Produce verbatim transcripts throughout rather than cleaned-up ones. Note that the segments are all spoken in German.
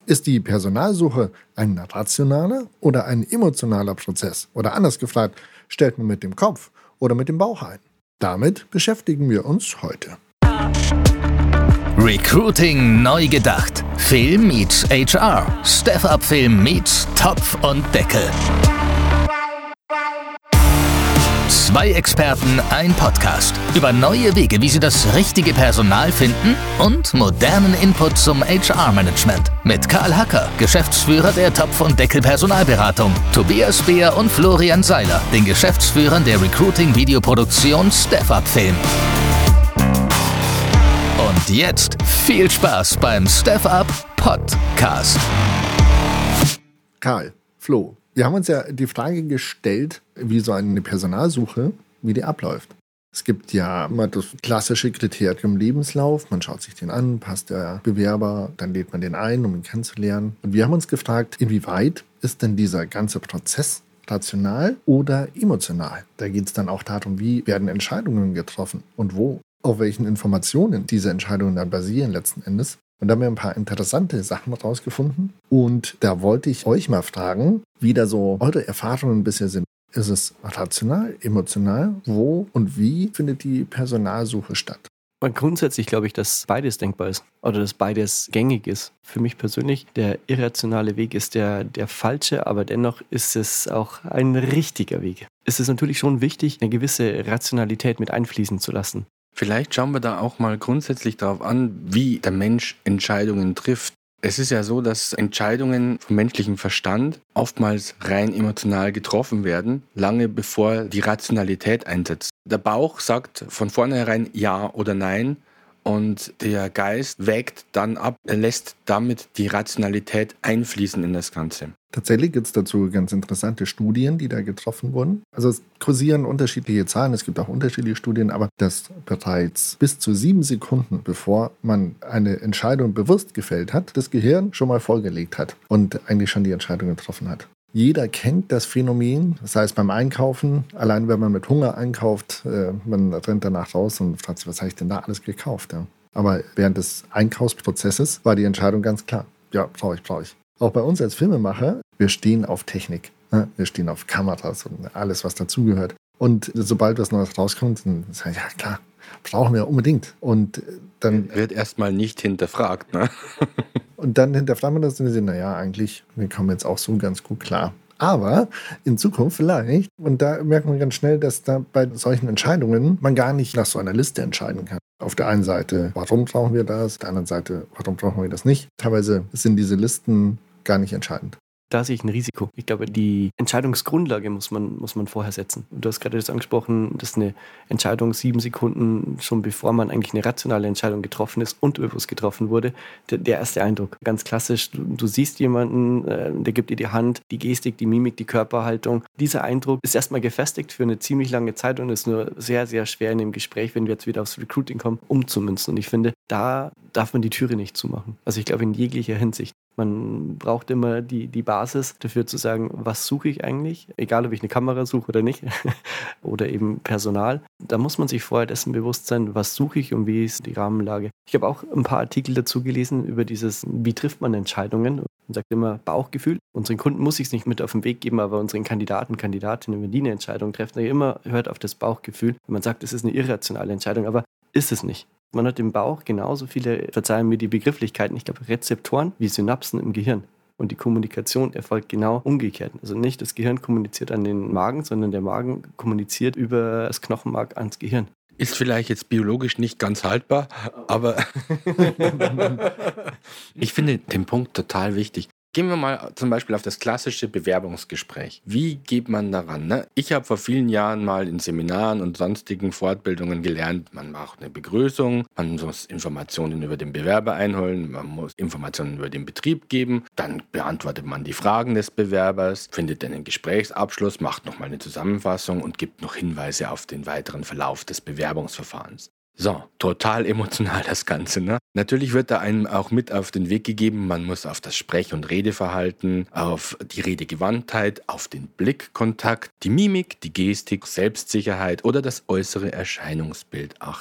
Ist die Personalsuche ein rationaler oder ein emotionaler Prozess? Oder anders gefragt, stellt man mit dem Kopf oder mit dem Bauch ein? Damit beschäftigen wir uns heute. Recruiting neu gedacht. Film meets H R. Step-Up-Film meets Topf und Deckel. Zwei Experten, ein Podcast. Über neue Wege, wie sie das richtige Personal finden und modernen Input zum H R-Management. Mit Karl Hacker, Geschäftsführer der Topf und Deckel Personalberatung, Tobias Beer und Florian Seiler, den Geschäftsführern der Recruiting-Videoproduktion Step-Up-Film. Und jetzt viel Spaß beim Step-Up Podcast. Karl, Flo, wir haben uns ja die Frage gestellt, wie so eine Personalsuche, wie die abläuft. Es gibt ja immer das klassische Kriterium Lebenslauf. Man schaut sich den an, passt der Bewerber, dann lädt man den ein, um ihn kennenzulernen. Und wir haben uns gefragt, inwieweit ist denn dieser ganze Prozess rational oder emotional? Da geht es dann auch darum, wie werden Entscheidungen getroffen und wo, auf welchen Informationen diese Entscheidungen dann basieren letzten Endes. Und da haben wir ein paar interessante Sachen rausgefunden. Und da wollte ich euch mal fragen, wie da so eure Erfahrungen bisher sind. Ist es rational, emotional? Wo und wie findet die Personalsuche statt? Und grundsätzlich glaube ich, dass beides denkbar ist oder dass beides gängig ist. Für mich persönlich, der irrationale Weg ist der, der falsche, aber dennoch ist es auch ein richtiger Weg. Es ist natürlich schon wichtig, eine gewisse Rationalität mit einfließen zu lassen. Vielleicht schauen wir da auch mal grundsätzlich darauf an, wie der Mensch Entscheidungen trifft. Es ist ja so, dass Entscheidungen vom menschlichen Verstand oftmals rein emotional getroffen werden, lange bevor die Rationalität einsetzt. Der Bauch sagt von vornherein Ja oder Nein und der Geist wägt dann ab, er lässt damit die Rationalität einfließen in das Ganze. Tatsächlich gibt es dazu ganz interessante Studien, die da getroffen wurden. Also es kursieren unterschiedliche Zahlen, es gibt auch unterschiedliche Studien, aber dass bereits bis zu sieben Sekunden, bevor man eine Entscheidung bewusst gefällt hat, das Gehirn schon mal vorgelegt hat und eigentlich schon die Entscheidung getroffen hat. Jeder kennt das Phänomen, das heißt beim Einkaufen, allein wenn man mit Hunger einkauft, äh, man rennt danach raus und fragt sich, was habe ich denn da alles gekauft? Ja. Aber während des Einkaufsprozesses war die Entscheidung ganz klar. Ja, brauche ich, brauche ich. Auch bei uns als Filmemacher, wir stehen auf Technik. Ne? Wir stehen auf Kameras und alles, was dazugehört. Und sobald was Neues rauskommt, dann sagen wir, ja klar, brauchen wir unbedingt. Und dann wird erstmal nicht hinterfragt, ne? Und dann hinterfragt man das und sehen, naja, eigentlich, wir kommen jetzt auch so ganz gut klar. Aber in Zukunft vielleicht, und da merkt man ganz schnell, dass da bei solchen Entscheidungen man gar nicht nach so einer Liste entscheiden kann. Auf der einen Seite, warum brauchen wir das? Auf der anderen Seite, warum brauchen wir das nicht? Teilweise sind diese Listen gar nicht entscheidend. Da sehe ich ein Risiko. Ich glaube, die Entscheidungsgrundlage muss man, muss man vorher setzen. Und du hast gerade das angesprochen, dass eine Entscheidung sieben Sekunden, schon bevor man eigentlich eine rationale Entscheidung getroffen ist und bewusst getroffen wurde, der, der erste Eindruck. Ganz klassisch, du, du siehst jemanden, äh, der gibt dir die Hand, die Gestik, die Mimik, die Körperhaltung. Dieser Eindruck ist erstmal gefestigt für eine ziemlich lange Zeit und ist nur sehr, sehr schwer in dem Gespräch, wenn wir jetzt wieder aufs Recruiting kommen, umzumünzen. Und ich finde, da darf man die Türe nicht zumachen. Also ich glaube, in jeglicher Hinsicht. Man braucht immer die, die Basis dafür zu sagen, was suche ich eigentlich, egal ob ich eine Kamera suche oder nicht, oder eben Personal. Da muss man sich vorher dessen bewusst sein, was suche ich und wie ist die Rahmenlage. Ich habe auch ein paar Artikel dazu gelesen über dieses, wie trifft man Entscheidungen. Man sagt immer Bauchgefühl. Unseren Kunden muss ich es nicht mit auf den Weg geben, aber unseren Kandidaten, Kandidatinnen, wenn die eine Entscheidung treffen, immer hört auf das Bauchgefühl. Man sagt, es ist eine irrationale Entscheidung, aber ist es nicht. Man hat im Bauch genauso viele, verzeihen mir die Begrifflichkeiten, ich glaube Rezeptoren wie Synapsen im Gehirn. Und die Kommunikation erfolgt genau umgekehrt. Also nicht das Gehirn kommuniziert an den Magen, sondern der Magen kommuniziert über das Knochenmark ans Gehirn. Ist vielleicht jetzt biologisch nicht ganz haltbar, aber ich finde den Punkt total wichtig. Gehen wir mal zum Beispiel auf das klassische Bewerbungsgespräch. Wie geht man daran? Ne? Ich habe vor vielen Jahren mal in Seminaren und sonstigen Fortbildungen gelernt, man macht eine Begrüßung, man muss Informationen über den Bewerber einholen, man muss Informationen über den Betrieb geben, dann beantwortet man die Fragen des Bewerbers, findet einen Gesprächsabschluss, macht nochmal eine Zusammenfassung und gibt noch Hinweise auf den weiteren Verlauf des Bewerbungsverfahrens. So, total emotional das Ganze, ne? Natürlich wird da einem auch mit auf den Weg gegeben, man muss auf das Sprech- und Redeverhalten, auf die Redegewandtheit, auf den Blickkontakt, die Mimik, die Gestik, Selbstsicherheit oder das äußere Erscheinungsbild achten.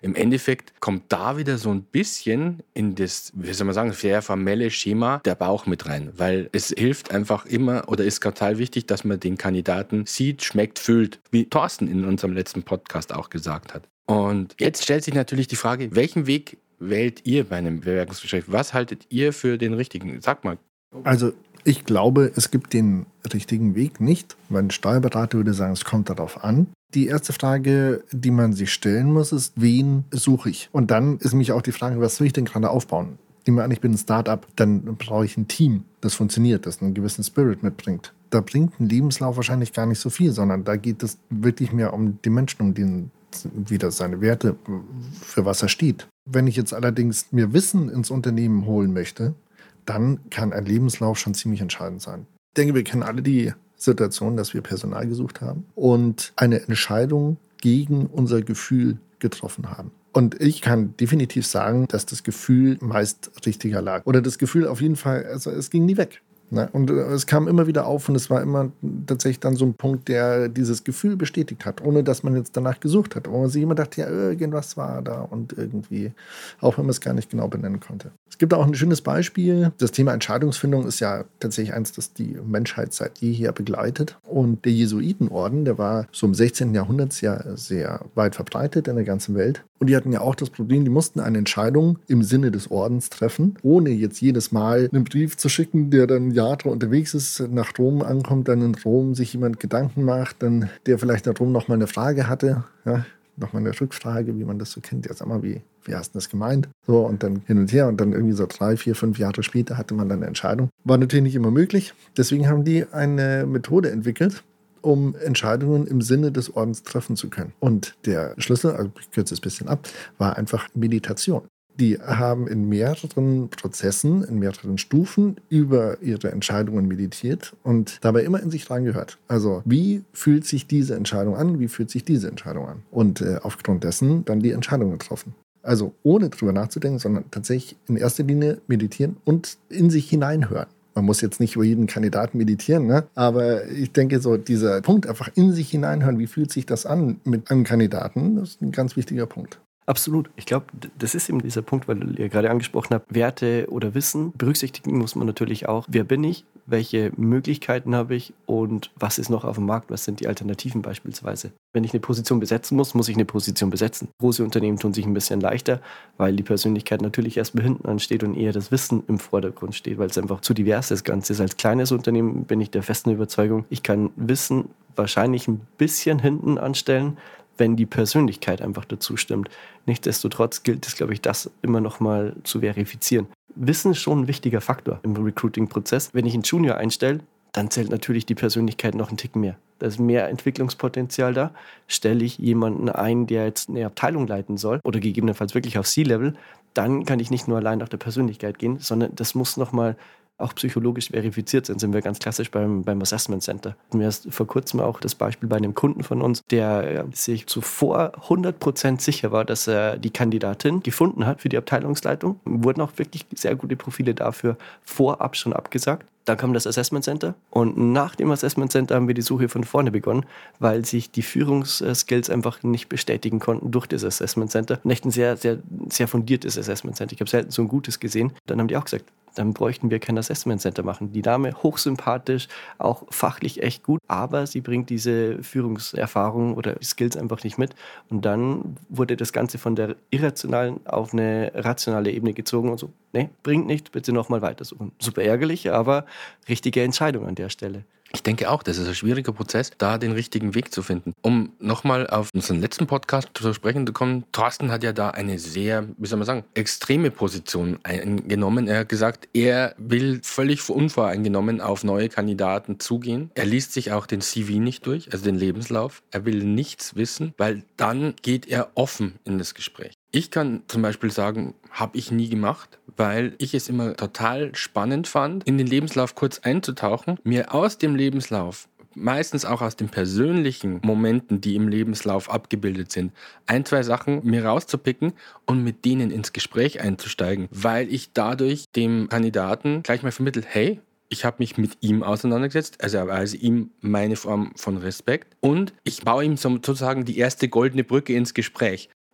Im Endeffekt kommt da wieder so ein bisschen in das, wie soll man sagen, sehr formelle Schema der Bauch mit rein, weil es hilft einfach immer oder ist total wichtig, dass man den Kandidaten sieht, schmeckt, fühlt, wie Thorsten in unserem letzten Podcast auch gesagt hat. Und jetzt stellt sich natürlich die Frage, welchen Weg wählt ihr bei einem Bewerbungsgespräch? Was haltet ihr für den richtigen? Sag mal. Also ich glaube, es gibt den richtigen Weg nicht. Mein Steuerberater würde sagen, es kommt darauf an. Die erste Frage, die man sich stellen muss, ist, wen suche ich? Und dann ist nämlich auch die Frage, was will ich denn gerade aufbauen? Nehmen wir an, ich bin ein Start-up, dann brauche ich ein Team, das funktioniert, das einen gewissen Spirit mitbringt. Da bringt ein Lebenslauf wahrscheinlich gar nicht so viel, sondern da geht es wirklich mehr um die Menschen, um den, wieder seine Werte, für was er steht. Wenn ich jetzt allerdings mir Wissen ins Unternehmen holen möchte, dann kann ein Lebenslauf schon ziemlich entscheidend sein. Ich denke, wir kennen alle die Situation, dass wir Personal gesucht haben und eine Entscheidung gegen unser Gefühl getroffen haben. Und ich kann definitiv sagen, dass das Gefühl meist richtiger lag. Oder das Gefühl auf jeden Fall, also es ging nie weg. Ne? Und es kam immer wieder auf und es war immer tatsächlich dann so ein Punkt, der dieses Gefühl bestätigt hat, ohne dass man jetzt danach gesucht hat. Wo man sich immer dachte, ja, irgendwas war da und irgendwie, auch wenn man es gar nicht genau benennen konnte. Es gibt auch ein schönes Beispiel. Das Thema Entscheidungsfindung ist ja tatsächlich eins, das die Menschheit seit jeher begleitet. Und der Jesuitenorden, der war so im sechzehnten. Jahrhundert ja sehr weit verbreitet in der ganzen Welt. Und die hatten ja auch das Problem, die mussten eine Entscheidung im Sinne des Ordens treffen, ohne jetzt jedes Mal einen Brief zu schicken, der dann Jahre unterwegs ist, nach Rom ankommt, dann in Rom sich jemand Gedanken macht, dann der vielleicht in Rom nochmal eine Frage hatte, ja, nochmal eine Rückfrage, wie man das so kennt. Ja, sag mal, wie, wie hast du das gemeint? So, und dann hin und her und dann irgendwie so drei, vier, fünf Jahre später hatte man dann eine Entscheidung. War natürlich nicht immer möglich. Deswegen haben die eine Methode entwickelt, um Entscheidungen im Sinne des Ordens treffen zu können. Und der Schlüssel, also ich kürze es ein bisschen ab, war einfach Meditation. Die haben in mehreren Prozessen, in mehreren Stufen über ihre Entscheidungen meditiert und dabei immer in sich reingehört. Also wie fühlt sich diese Entscheidung an, wie fühlt sich diese Entscheidung an? Und äh, aufgrund dessen dann die Entscheidung getroffen. Also ohne drüber nachzudenken, sondern tatsächlich in erster Linie meditieren und in sich hineinhören. Man muss jetzt nicht über jeden Kandidaten meditieren, ne? Aber ich denke, so dieser Punkt, einfach in sich hineinhören, wie fühlt sich das an mit einem Kandidaten, das ist ein ganz wichtiger Punkt. Absolut. Ich glaube, das ist eben dieser Punkt, weil ihr gerade angesprochen habt, Werte oder Wissen. Berücksichtigen muss man natürlich auch, wer bin ich, welche Möglichkeiten habe ich und was ist noch auf dem Markt, was sind die Alternativen beispielsweise. Wenn ich eine Position besetzen muss, muss ich eine Position besetzen. Große Unternehmen tun sich ein bisschen leichter, weil die Persönlichkeit natürlich erst mal hinten ansteht und eher das Wissen im Vordergrund steht, weil es einfach zu divers das Ganze ist. Als kleines Unternehmen bin ich der festen Überzeugung, ich kann Wissen wahrscheinlich ein bisschen hinten anstellen, wenn die Persönlichkeit einfach dazu stimmt. Nichtsdestotrotz gilt es, glaube ich, das immer noch mal zu verifizieren. Wissen ist schon ein wichtiger Faktor im Recruiting-Prozess. Wenn ich einen Junior einstelle, dann zählt natürlich die Persönlichkeit noch einen Tick mehr. Da ist mehr Entwicklungspotenzial da. Stelle ich jemanden ein, der jetzt eine Abteilung leiten soll oder gegebenenfalls wirklich auf C-Level, dann kann ich nicht nur allein nach der Persönlichkeit gehen, sondern das muss noch mal auch psychologisch verifiziert sind, sind wir ganz klassisch beim, beim Assessment Center. Mir ist vor kurzem auch das Beispiel bei einem Kunden von uns, der sich zuvor hundert Prozent sicher war, dass er die Kandidatin gefunden hat für die Abteilungsleitung. Wurden auch wirklich sehr gute Profile dafür vorab schon abgesagt. Dann kam das Assessment Center und nach dem Assessment Center haben wir die Suche von vorne begonnen, weil sich die Führungsskills einfach nicht bestätigen konnten durch das Assessment Center. Und echt ein sehr, sehr, sehr fundiertes Assessment Center. Ich habe selten so ein gutes gesehen. Dann haben die auch gesagt, dann bräuchten wir kein Assessment Center machen. Die Dame hochsympathisch, auch fachlich echt gut, aber sie bringt diese Führungserfahrung oder Skills einfach nicht mit. Und dann wurde das Ganze von der irrationalen auf eine rationale Ebene gezogen und so, nee, bringt nicht, bitte nochmal weitersuchen. Super ärgerlich, aber richtige Entscheidung an der Stelle. Ich denke auch, das ist ein schwieriger Prozess, da den richtigen Weg zu finden. Um nochmal auf unseren letzten Podcast zu sprechen zu kommen, Thorsten hat ja da eine sehr, wie soll man sagen, extreme Position eingenommen. Er hat gesagt, er will völlig unvoreingenommen auf neue Kandidaten zugehen. Er liest sich auch den C V nicht durch, also den Lebenslauf. Er will nichts wissen, weil dann geht er offen in das Gespräch. Ich kann zum Beispiel sagen, habe ich nie gemacht, weil ich es immer total spannend fand, in den Lebenslauf kurz einzutauchen, mir aus dem Lebenslauf, meistens auch aus den persönlichen Momenten, die im Lebenslauf abgebildet sind, ein, zwei Sachen mir rauszupicken und mit denen ins Gespräch einzusteigen, weil ich dadurch dem Kandidaten gleich mal vermittelt, hey, ich habe mich mit ihm auseinandergesetzt, also erweise ihm meine Form von Respekt und ich baue ihm sozusagen die erste goldene Brücke ins Gespräch.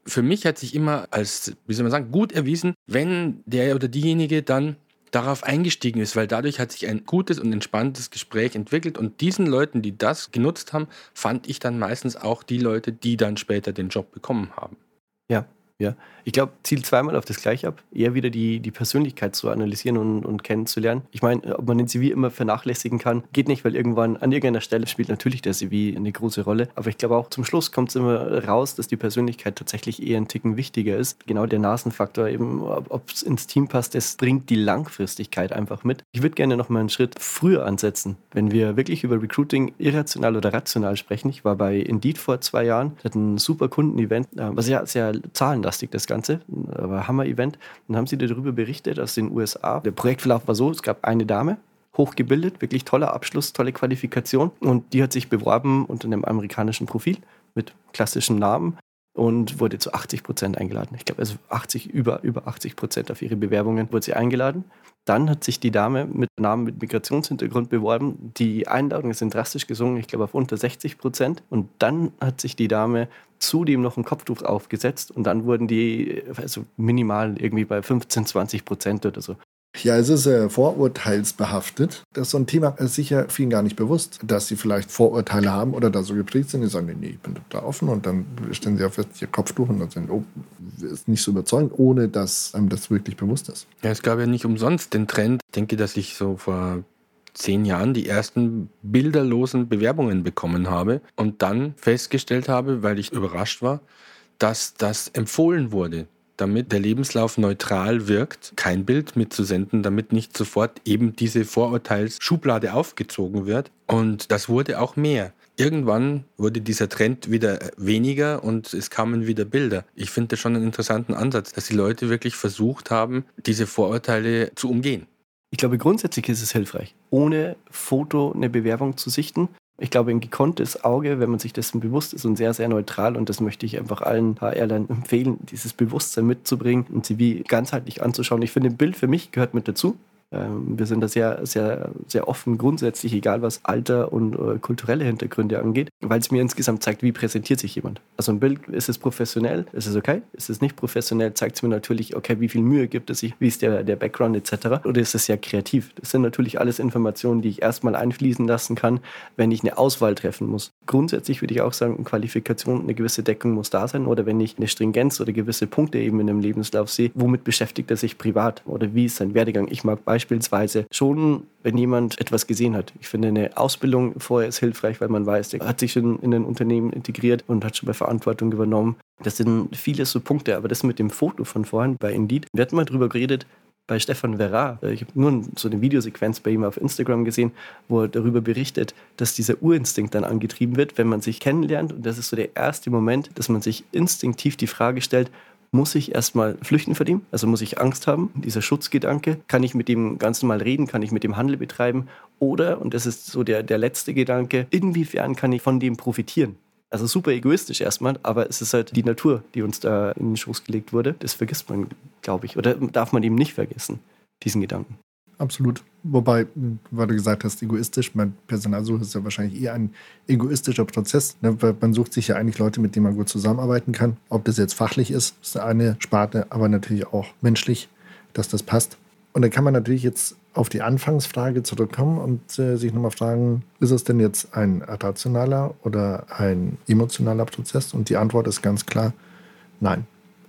für mich hat sich immer als, wie soll man sagen, gut erwiesen, wenn der oder diejenige dann darauf eingestiegen ist, weil dadurch hat sich ein gutes und entspanntes Gespräch entwickelt und diesen Leuten, die das genutzt haben, fand ich dann meistens auch die Leute, die dann später den Job bekommen haben. Ja. Ja, ich glaube, zielt zweimal auf das Gleiche ab, eher wieder die, die Persönlichkeit zu analysieren und, und kennenzulernen. Ich meine, ob man den C V immer vernachlässigen kann, geht nicht, weil irgendwann an irgendeiner Stelle spielt natürlich der C V eine große Rolle. Aber ich glaube auch zum Schluss kommt es immer raus, dass die Persönlichkeit tatsächlich eher ein Ticken wichtiger ist. Genau der Nasenfaktor eben, ob es ins Team passt, das bringt die Langfristigkeit einfach mit. Ich würde gerne noch mal einen Schritt früher ansetzen, wenn wir wirklich über Recruiting irrational oder rational sprechen. Ich war bei Indeed vor zwei Jahren, das hat ein super Kundenevent, was ja sehr zahlenlastig das Ganze, aber Hammer-Event. Dann haben sie darüber berichtet aus den U S A. Der Projektverlauf war so, es gab eine Dame, hochgebildet, wirklich toller Abschluss, tolle Qualifikation und die hat sich beworben unter einem amerikanischen Profil mit klassischen Namen und wurde zu achtzig Prozent eingeladen. Ich glaube, also achtzig, über, über achtzig Prozent auf ihre Bewerbungen wurde sie eingeladen. Dann hat sich die Dame mit Namen mit Migrationshintergrund beworben. Die Einladungen sind drastisch gesunken, ich glaube auf unter sechzig Prozent. Und dann hat sich die Dame zudem noch ein Kopftuch aufgesetzt und dann wurden die also minimal irgendwie bei fünfzehn, zwanzig Prozent oder so. Ja, es ist äh, vorurteilsbehaftet. Das ist so ein Thema, das ist sicher vielen gar nicht bewusst, dass sie vielleicht Vorurteile haben oder da so geprägt sind. Die sagen, nee, ich bin da offen und dann stellen sie auf ihr Kopftuch und dann sagen, oh, ist nicht so überzeugend, ohne dass einem das wirklich bewusst ist. Ja, es gab ja nicht umsonst den Trend. Ich denke, dass ich so vor zehn Jahren die ersten bilderlosen Bewerbungen bekommen habe und dann festgestellt habe, weil ich überrascht war, dass das empfohlen wurde, damit der Lebenslauf neutral wirkt, kein Bild mitzusenden, damit nicht sofort eben diese Vorurteilsschublade aufgezogen wird. Und das wurde auch mehr. Irgendwann wurde dieser Trend wieder weniger und es kamen wieder Bilder. Ich finde das schon einen interessanten Ansatz, dass die Leute wirklich versucht haben, diese Vorurteile zu umgehen. Ich glaube, grundsätzlich ist es hilfreich, ohne Foto eine Bewerbung zu sichten. Ich glaube, ein gekonntes Auge, wenn man sich dessen bewusst ist und sehr, sehr neutral, und das möchte ich einfach allen H R-Lern empfehlen, dieses Bewusstsein mitzubringen und C V ganzheitlich anzuschauen. Ich finde, ein Bild für mich gehört mit dazu. Wir sind da sehr, sehr, sehr offen grundsätzlich, egal was Alter und äh, kulturelle Hintergründe angeht, weil es mir insgesamt zeigt, wie präsentiert sich jemand. Also ein Bild, ist es professionell, ist es okay? Ist es nicht professionell, zeigt es mir natürlich, okay, wie viel Mühe gibt es sich, wie ist der, der Background et cetera. Oder ist es sehr kreativ? Das sind natürlich alles Informationen, die ich erstmal einfließen lassen kann, wenn ich eine Auswahl treffen muss. Grundsätzlich würde ich auch sagen, eine Qualifikation, eine gewisse Deckung muss da sein. Oder wenn ich eine Stringenz oder gewisse Punkte eben in einem Lebenslauf sehe, womit beschäftigt er sich privat? Oder wie ist sein Werdegang? Ich mag beispielsweise schon, wenn jemand etwas gesehen hat. Ich finde, eine Ausbildung vorher ist hilfreich, weil man weiß, der hat sich schon in ein Unternehmen integriert und hat schon bei Verantwortung übernommen. Das sind viele so Punkte, aber das mit dem Foto von vorhin bei Indeed, wir hatten mal drüber geredet, bei Stefan Verra. Ich habe nur so eine Videosequenz bei ihm auf Instagram gesehen, wo er darüber berichtet, dass dieser Urinstinkt dann angetrieben wird, wenn man sich kennenlernt. Und das ist so der erste Moment, dass man sich instinktiv die Frage stellt, muss ich erstmal flüchten vor dem? Also muss ich Angst haben? Dieser Schutzgedanke. Kann ich mit dem ganz normal reden? Kann ich mit dem Handel betreiben? Oder, und das ist so der, der letzte Gedanke, inwiefern kann ich von dem profitieren? Also super egoistisch erstmal, aber es ist halt die Natur, die uns da in den Schoß gelegt wurde. Das vergisst man, glaube ich. Oder darf man eben nicht vergessen, diesen Gedanken. Absolut. Wobei, weil du gesagt hast, egoistisch, mein Personalsuche ist ja wahrscheinlich eher ein egoistischer Prozess. Man sucht sich ja eigentlich Leute, mit denen man gut zusammenarbeiten kann. Ob das jetzt fachlich ist, ist eine Sparte, aber natürlich auch menschlich, dass das passt. Und dann kann man natürlich jetzt auf die Anfangsfrage zurückkommen und äh, sich nochmal fragen, ist es denn jetzt ein rationaler oder ein emotionaler Prozess? Und die Antwort ist ganz klar, nein.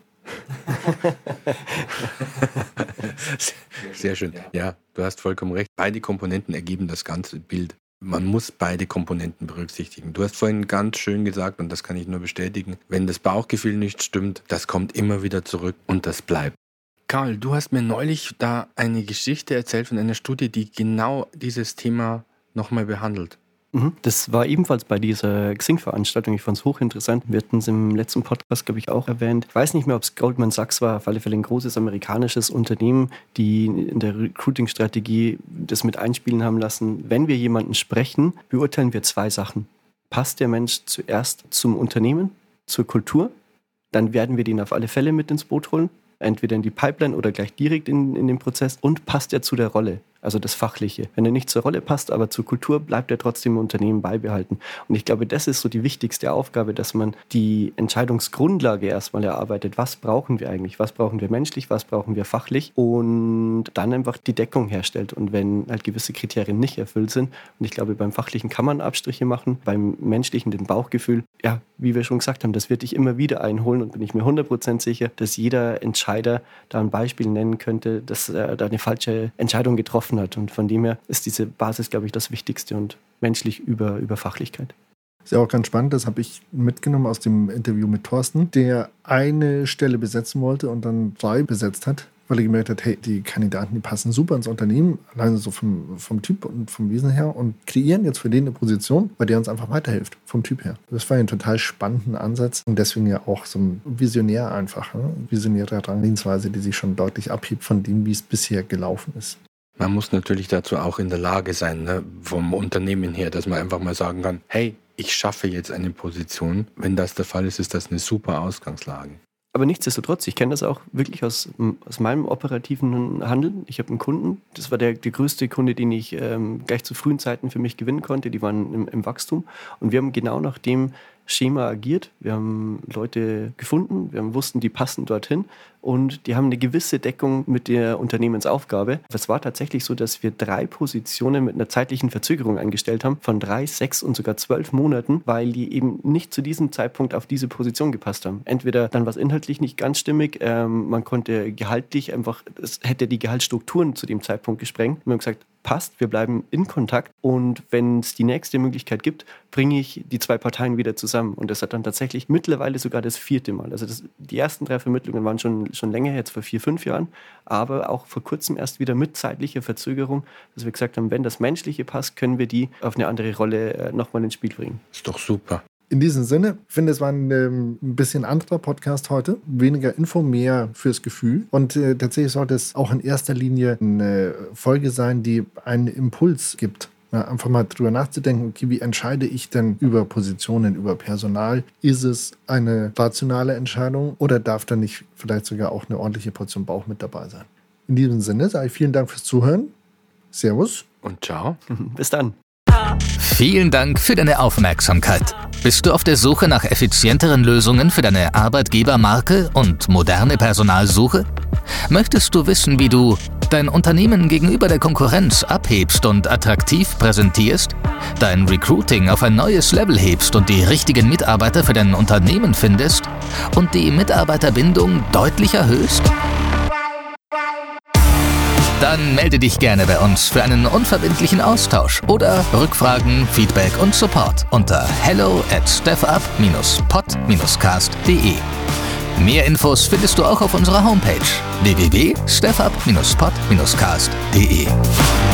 Sehr schön. Ja, du hast vollkommen recht. Beide Komponenten ergeben das ganze Bild. Man muss beide Komponenten berücksichtigen. Du hast vorhin ganz schön gesagt, und das kann ich nur bestätigen, wenn das Bauchgefühl nicht stimmt, das kommt immer wieder zurück und das bleibt. Karl, du hast mir neulich da eine Geschichte erzählt von einer Studie, die genau dieses Thema nochmal behandelt. Das war ebenfalls bei dieser Xing-Veranstaltung. Ich fand es hochinteressant. Wir hatten es im letzten Podcast, glaube ich, auch erwähnt. Ich weiß nicht mehr, ob es Goldman Sachs war, auf alle Fälle ein großes amerikanisches Unternehmen, die in der Recruiting-Strategie das mit einspielen haben lassen. Wenn wir jemanden sprechen, beurteilen wir zwei Sachen. Passt der Mensch zuerst zum Unternehmen, zur Kultur? Dann werden wir den auf alle Fälle mit ins Boot holen. Entweder in die Pipeline oder gleich direkt in, in den Prozess. Und passt er zu der Rolle? also das Fachliche. Wenn er nicht zur Rolle passt, aber zur Kultur, bleibt er trotzdem im Unternehmen beibehalten. Und ich glaube, das ist so die wichtigste Aufgabe, dass man die Entscheidungsgrundlage erstmal erarbeitet. Was brauchen wir eigentlich? Was brauchen wir menschlich? Was brauchen wir fachlich? Und dann einfach die Deckung herstellt. Und wenn halt gewisse Kriterien nicht erfüllt sind, und ich glaube, beim Fachlichen kann man Abstriche machen, beim Menschlichen, dem Bauchgefühl, ja, wie wir schon gesagt haben, das wird dich immer wieder einholen und bin ich mir hundert Prozent sicher, dass jeder Entscheider da ein Beispiel nennen könnte, dass er da eine falsche Entscheidung getroffen hat. Und von dem her ist diese Basis, glaube ich, das Wichtigste und menschlich über, über Fachlichkeit. Ist ja auch ganz spannend, das habe ich mitgenommen aus dem Interview mit Thorsten, der eine Stelle besetzen wollte und dann drei besetzt hat, weil er gemerkt hat, hey, die Kandidaten, die passen super ins Unternehmen, alleine so vom, vom Typ und vom Wesen her und kreieren jetzt für den eine Position, bei der uns einfach weiterhilft, vom Typ her. Das war ein total spannender Ansatz und deswegen ja auch so ein Visionär einfach, ne? Visionäre Herangehensweise, die sich schon deutlich abhebt von dem, wie es bisher gelaufen ist. Man muss natürlich dazu auch in der Lage sein, ne, vom Unternehmen her, dass man einfach mal sagen kann, hey, ich schaffe jetzt eine Position. Wenn das der Fall ist, ist das eine super Ausgangslage. Aber nichtsdestotrotz, ich kenne das auch wirklich aus, aus meinem operativen Handeln. Ich habe einen Kunden, das war der, der größte Kunde, den ich ähm, gleich zu frühen Zeiten für mich gewinnen konnte. Die waren im, im Wachstum und wir haben genau nach dem Schema agiert. Wir haben Leute gefunden, wir haben wussten, die passen dorthin und die haben eine gewisse Deckung mit der Unternehmensaufgabe. Es war tatsächlich so, dass wir drei Positionen mit einer zeitlichen Verzögerung eingestellt haben, von drei, sechs und sogar zwölf Monaten, weil die eben nicht zu diesem Zeitpunkt auf diese Position gepasst haben. Entweder dann war es inhaltlich nicht ganz stimmig, ähm, man konnte gehaltlich einfach, es hätte die Gehaltsstrukturen zu dem Zeitpunkt gesprengt. Wir haben gesagt, passt, wir bleiben in Kontakt und wenn es die nächste Möglichkeit gibt, bringe ich die zwei Parteien wieder zusammen. Und das hat dann tatsächlich mittlerweile sogar das vierte Mal. Also das, die ersten drei Vermittlungen waren schon, schon länger, jetzt vor vier, fünf Jahren, aber auch vor kurzem erst wieder mit zeitlicher Verzögerung, dass wir gesagt haben, wenn das Menschliche passt, können wir die auf eine andere Rolle äh, nochmal ins Spiel bringen. Ist doch super. In diesem Sinne, ich finde, es war ein, ähm, ein bisschen anderer Podcast heute. Weniger Info, mehr fürs Gefühl. Und äh, tatsächlich sollte es auch in erster Linie eine Folge sein, die einen Impuls gibt. Ja, einfach mal drüber nachzudenken, okay, wie entscheide ich denn über Positionen, über Personal? Ist es eine rationale Entscheidung oder darf da nicht vielleicht sogar auch eine ordentliche Portion Bauch mit dabei sein? In diesem Sinne sage ich vielen Dank fürs Zuhören. Servus. Und ciao. Bis dann. Vielen Dank für deine Aufmerksamkeit. Bist du auf der Suche nach effizienteren Lösungen für deine Arbeitgebermarke und moderne Personalsuche? Möchtest du wissen, wie du dein Unternehmen gegenüber der Konkurrenz abhebst und attraktiv präsentierst, dein Recruiting auf ein neues Level hebst und die richtigen Mitarbeiter für dein Unternehmen findest und die Mitarbeiterbindung deutlich erhöhst? Dann melde dich gerne bei uns für einen unverbindlichen Austausch oder Rückfragen, Feedback und Support unter hello at stephup dash pod dash cast punkt de. Mehr Infos findest du auch auf unserer Homepage w w w punkt stephup dash pod dash cast punkt de.